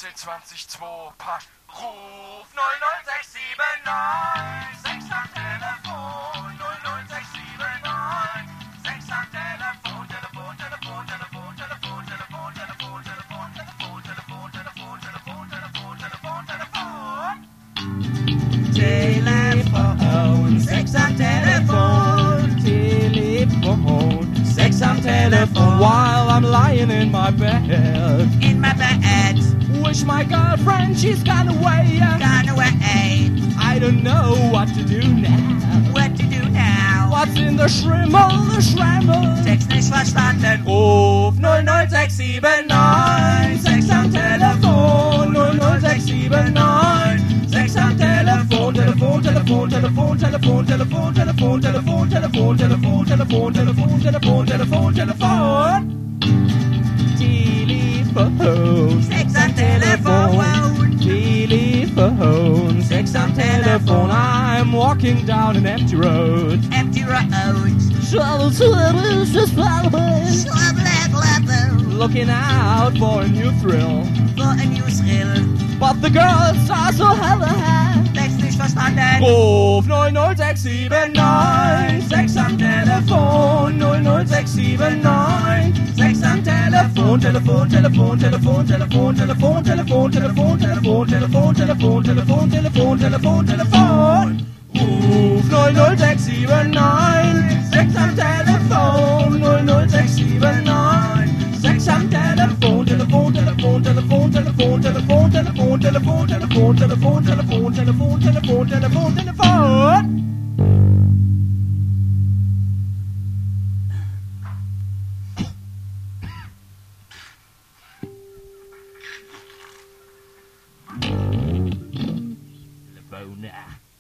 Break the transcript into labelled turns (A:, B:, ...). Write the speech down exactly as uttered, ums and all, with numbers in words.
A: fünfzehn zwanzig zwei, Pack. Ruf null null sechs sieben neun, sechs am Telefon, null null sechs sieben neun, sechs am Telefon, Telefon, Telefon, Telefon, Telefon, Telefon, Telefon, Telefon, Telefon, Telefon, Telefon, Telefon, Telefon, Telefon, Telefon. Telefon, sechs am Telefon, Telefon, sechs am Telefon.
B: While I'm lying in my bed,
A: in my bed,
B: wish my girlfriend she's gone away.
A: Gone away.
B: I don't know what to do now.
A: What to do now?
B: What's in the Schrimmel, the Schrammel?
A: Text nicht verstanden.
B: Ruf null null sechs sieben neun, sechs am Telefon, null null sechs sieben neun, sechs am Telefon, Telefon, Telefon, Telefon, Telefon, Telefon, Telefon, Telefon, Telefon, Telefon, Telefon, Telefon, Telefon, Telefon, Telefon. Telefon,
A: Sex am Telefon.
B: Telephone, sex am Telephone. I'm walking down an empty road.
A: Empty road.
B: Looking out for a new thrill.
A: For a new thrill.
B: But the girls are so hella.
A: Text nicht verstanden.
B: Ruf null null sechs sieben neun, sechs am Telefon, null null sechs sieben neun, sechs am Telefon, Telefon, Telefon, Telefon, Telefon, Telefon, Telefon, Telefon, Telefon, Telefon, Telefon, Telefon, Telefon, Telefon, Telefon. Ruf null null sechs sieben neun, sechs am Telefon, null null sechs sieben neun, sechs am Telefon, Telefon, Telefon, Telefon, Telefon, Telefon, Telefon, Telefon, Telefon, Telefon, Telefon, Telefon, Telefon, Telefon, Telefon. Telefon.